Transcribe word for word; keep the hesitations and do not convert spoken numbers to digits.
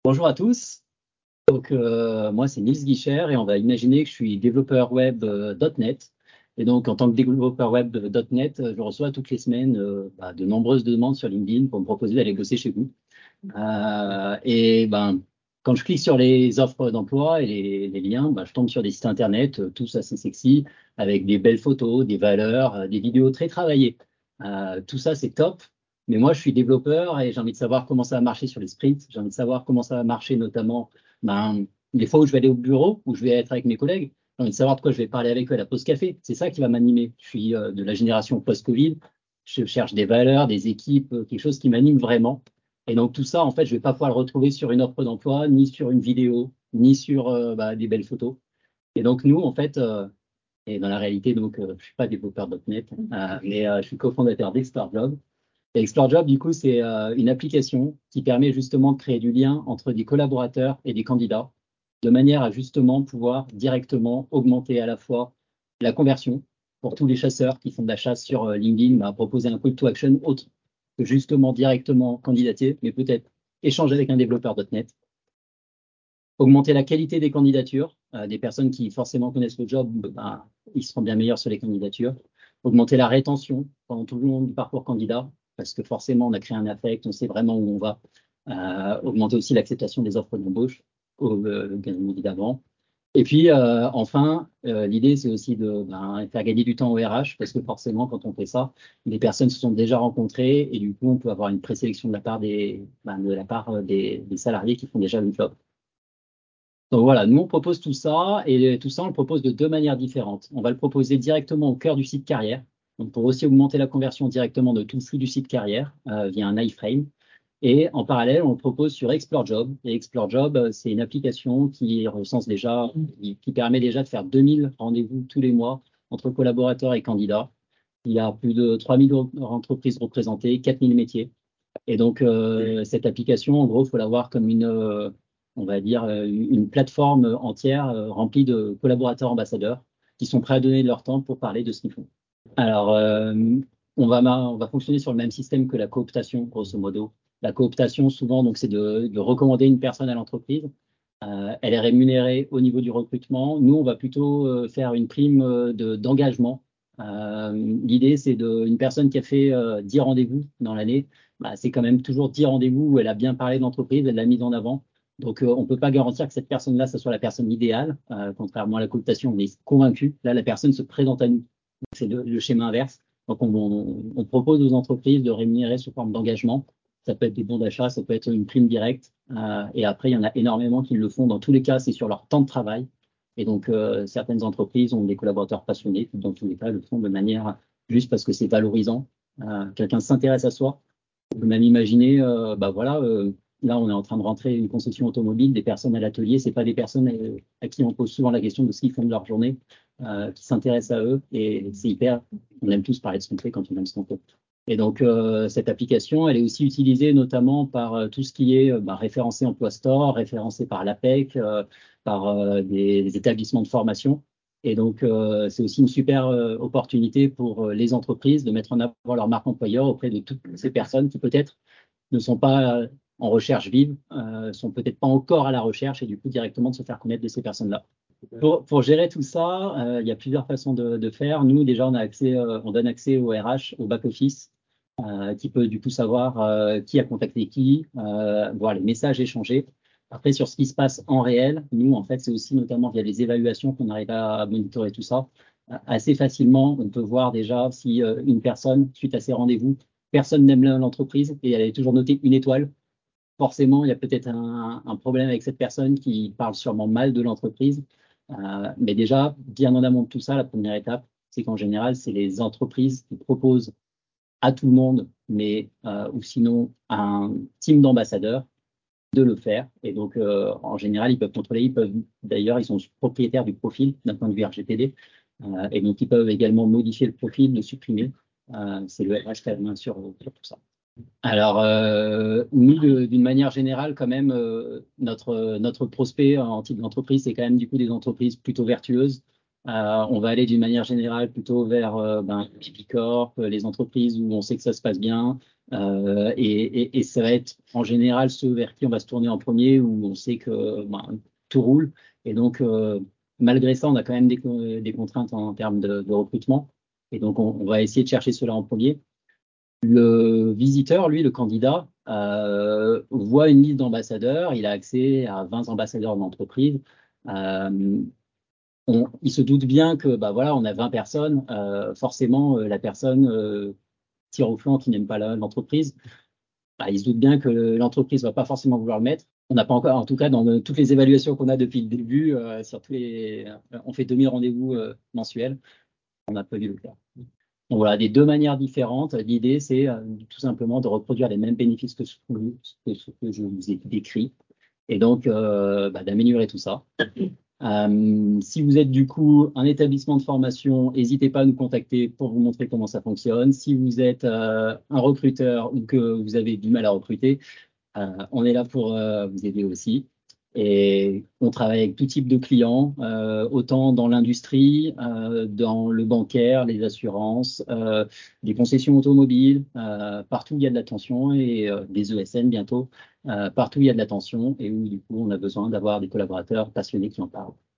Bonjour à tous. Donc, euh, moi, c'est Niels Guicher et on va imaginer que je suis développeur web euh, .NET. Et donc, en tant que développeur web euh, .NET, euh, je reçois toutes les semaines euh, bah, de nombreuses demandes sur LinkedIn pour me proposer d'aller bosser chez vous. Euh, et ben, quand je clique sur les offres d'emploi et les, les liens, bah, je tombe sur des sites internet, euh, tous assez sexy, avec des belles photos, des valeurs, euh, des vidéos très travaillées. Euh, tout ça, c'est top. Mais moi, je suis développeur et j'ai envie de savoir comment ça va marcher sur les sprints. J'ai envie de savoir comment ça va marcher, notamment ben, les fois où je vais aller au bureau, où je vais être avec mes collègues. J'ai envie de savoir de quoi je vais parler avec eux à la pause café. C'est ça qui va m'animer. Je suis euh, de la génération post-Covid. Je cherche des valeurs, des équipes, euh, quelque chose qui m'anime vraiment. Et donc tout ça, en fait, je ne vais pas pouvoir le retrouver sur une offre d'emploi, ni sur une vidéo, ni sur euh, bah, des belles photos. Et donc nous, en fait, euh, et dans la réalité, donc, euh, je ne suis pas développeur .NET, euh, mais euh, je suis cofondateur d'ExploreJob. Et ExploreJob, du coup, c'est euh, une application qui permet justement de créer du lien entre des collaborateurs et des candidats, de manière à justement pouvoir directement augmenter à la fois la conversion pour tous les chasseurs qui font de la chasse sur euh, LinkedIn, bah, proposer un call to action autre que justement directement candidater, mais peut-être échanger avec un développeur .NET, augmenter la qualité des candidatures, euh, des personnes qui forcément connaissent le job, bah, ils seront bien meilleurs sur les candidatures, augmenter la rétention pendant tout le long du parcours candidat, parce que forcément on a créé un affect, on sait vraiment où on va, euh, augmenter aussi l'acceptation des offres d'embauche, euh, bien évidemment. Et puis, euh, enfin, euh, l'idée, c'est aussi de ben, faire gagner du temps au R H, parce que forcément, quand on fait ça, les personnes se sont déjà rencontrées et du coup, on peut avoir une présélection de la part des, ben, de la part des, des salariés qui font déjà le job. Donc voilà, nous, on propose tout ça et tout ça, on le propose de deux manières différentes. On va le proposer directement au cœur du site carrière, donc pour aussi augmenter la conversion directement de tout le flux du site carrière euh, via un iframe. Et en parallèle, on le propose sur ExploreJob. Et ExploreJob, euh, c'est une application qui recense déjà, qui, qui permet déjà de faire deux mille rendez-vous tous les mois entre collaborateurs et candidats. Il y a plus de trois mille entreprises représentées, quatre mille métiers. Et donc, euh, cette application, en gros, il faut la voir comme une, euh, on va dire, euh, une plateforme entière euh, remplie de collaborateurs ambassadeurs qui sont prêts à donner de leur temps pour parler de ce qu'ils font. Alors, euh, on va, on va fonctionner sur le même système que la cooptation, grosso modo. La cooptation, souvent, donc, c'est de, de recommander une personne à l'entreprise. Euh, elle est rémunérée au niveau du recrutement. Nous, on va plutôt euh, faire une prime euh, de, d'engagement. Euh, l'idée, c'est de, une personne qui a fait euh, dix rendez-vous dans l'année, bah, c'est quand même toujours dix rendez-vous où elle a bien parlé de l'entreprise, elle l'a mise en avant. Donc, euh, on ne peut pas garantir que cette personne-là, ce soit la personne idéale. Euh, contrairement à la cooptation, on est convaincu. Là, la personne se présente à nous. C'est le, le schéma inverse. Donc, on, on, on propose aux entreprises de rémunérer sous forme d'engagement. Ça peut être des bons d'achat, ça peut être une prime directe. Euh, et après, il y en a énormément qui le font. Dans tous les cas, c'est sur leur temps de travail. Et donc, euh, certaines entreprises ont des collaborateurs passionnés qui, dans tous les cas, le font de manière juste parce que c'est valorisant. Euh, quelqu'un s'intéresse à soi. On peut même imaginer, euh, bah voilà, euh, là, on est en train de rentrer une concession automobile, des personnes à l'atelier. C'est pas des personnes euh, à qui on pose souvent la question de ce qu'ils font de leur journée, euh, qui s'intéressent à eux. Et c'est hyper, on aime tous parler de ce qu'on fait quand on aime ce qu'on fait. Et donc, euh, cette application, elle est aussi utilisée notamment par euh, tout ce qui est euh, bah, référencé Emploi Store, référencé par l'APEC, euh, par euh, des, des établissements de formation. Et donc, euh, c'est aussi une super euh, opportunité pour euh, les entreprises de mettre en avant leur marque employeur auprès de toutes ces personnes qui peut-être ne sont pas euh, en recherche vive, euh, sont peut-être pas encore à la recherche et du coup directement de se faire connaître de ces personnes-là. Pour, pour gérer tout ça, euh, il y a plusieurs façons de, de faire. Nous, déjà, on a accès, euh, on donne accès au R H, au back-office, euh, qui peut du coup savoir euh, qui a contacté qui, euh, voir les messages échangés. Après, sur ce qui se passe en réel, nous, en fait, c'est aussi notamment via les évaluations qu'on arrive à monitorer tout ça. Euh, assez facilement, on peut voir déjà si euh, une personne, suite à ses rendez-vous, personne n'aime l'entreprise et elle est toujours notée une étoile. Forcément, il y a peut-être un, un problème avec cette personne qui parle sûrement mal de l'entreprise. Euh, mais déjà, bien en amont de tout ça, la première étape, c'est qu'en général, c'est les entreprises qui proposent à tout le monde, mais euh, ou sinon à un team d'ambassadeurs de le faire. Et donc, euh, en général, ils peuvent contrôler, ils peuvent, d'ailleurs, ils sont propriétaires du profil d'un point de vue R G P D. Euh, et donc, ils peuvent également modifier le profil, le supprimer. Euh, c'est le R H qui a la main sur, sur tout ça. Alors, euh, nous, d'une manière générale, quand même, euh, notre, notre prospect en type d'entreprise, c'est quand même du coup des entreprises plutôt vertueuses, Euh, on va aller d'une manière générale plutôt vers euh, ben, B P Corp, euh, les entreprises où on sait que ça se passe bien. Euh, et, et, et ça va être en général ceux vers qui on va se tourner en premier, où on sait que ben, tout roule. Et donc, euh, malgré ça, on a quand même des, des contraintes en, termes de, de recrutement. Et donc, on, on va essayer de chercher cela en premier. Le visiteur, lui, le candidat, euh, voit une liste d'ambassadeurs, il a accès à vingt ambassadeurs d'entreprise. Euh, on- il se doute bien que bah voilà, on a vingt personnes, euh, forcément euh, la personne euh, tire au flanc qui n'aime pas la- l'entreprise. Bah, il se doute bien que l'entreprise va pas forcément vouloir le mettre. On n'a pas encore, en tout cas, dans euh, toutes les évaluations qu'on a depuis le début, euh, sur tous les, euh, on fait deux mille rendez-vous euh, mensuels, on n'a pas vu le cas. Donc voilà, des deux manières différentes. L'idée, c'est euh, tout simplement de reproduire les mêmes bénéfices que ce que, que ce que je vous ai décrit, et donc euh, bah, d'améliorer tout ça. Euh, si vous êtes du coup un établissement de formation, n'hésitez pas à nous contacter pour vous montrer comment ça fonctionne. Si vous êtes euh, un recruteur ou que vous avez du mal à recruter, euh, on est là pour euh, vous aider aussi. Et on travaille avec tout type de clients, euh, autant dans l'industrie, euh, dans le bancaire, les assurances, euh, les concessions automobiles, euh, partout où il y a de l'attention, et euh, des E S N bientôt, euh, partout où il y a de l'attention et où du coup on a besoin d'avoir des collaborateurs passionnés qui en parlent.